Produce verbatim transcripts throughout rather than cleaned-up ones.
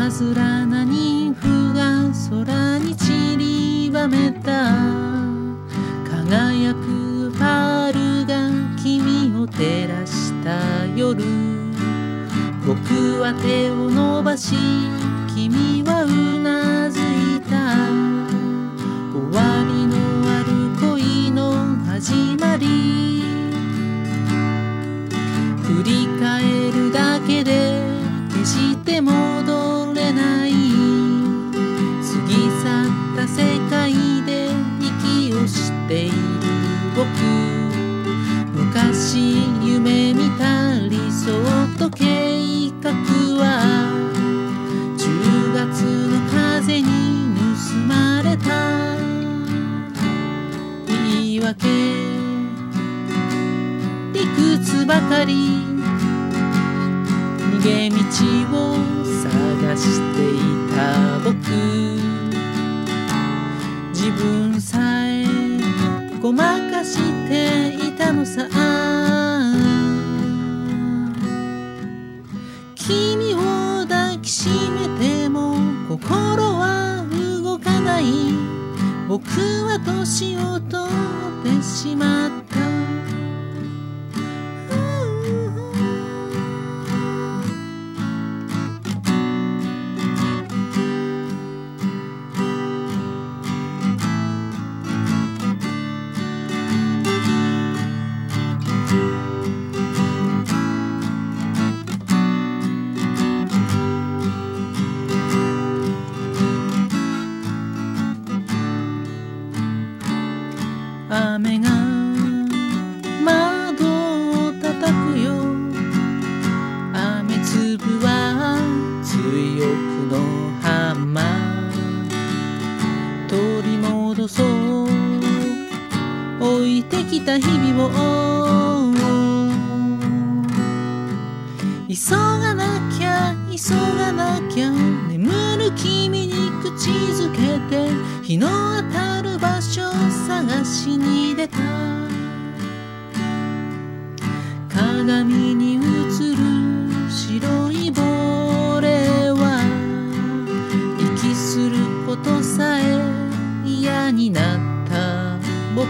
つらな妊婦が空に散りばめた輝くパールが君を照らした夜、僕は手を伸ばし君はうなずいた。終わりのある恋の始まり、振り返るだけで決して戻れない。過ぎ去った世界で息をしている僕、昔夢見た理想と計画はじゅうがつの風に盗まれた。言い訳理屈ばかり、逃げ道を探していた僕、自分さえごまかしていたのさ。君を抱きしめても心は動かない。僕は年を取ってしまった。雨が窓を叩くよ。雨粒は強くのハンマー、取り戻そう置いてきた日々を。急がなきゃ急がなきゃ、眠る君に口づけて日の当たる場所探しに出た。鏡に映る白いボレは息することさえ嫌になった僕、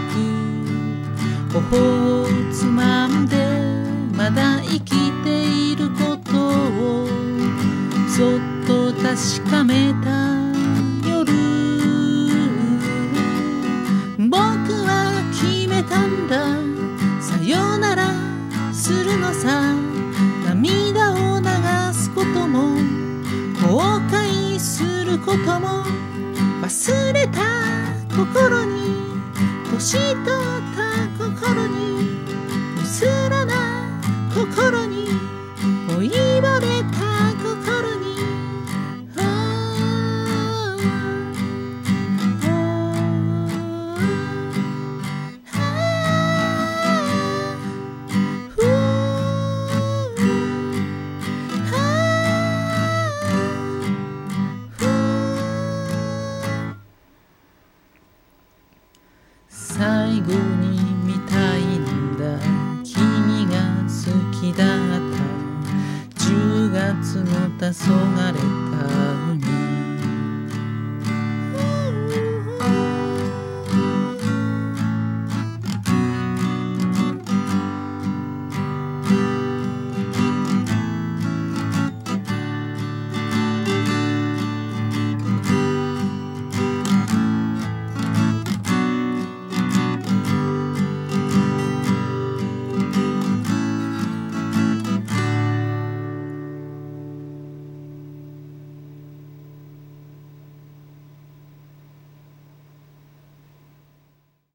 頬をつまんでまだ生きていることをそっと確かめた夜、僕は決めたんだ。さよならするのさ。涙を流すことも後悔することも、忘れた心に年取った心にうすらな心にもう今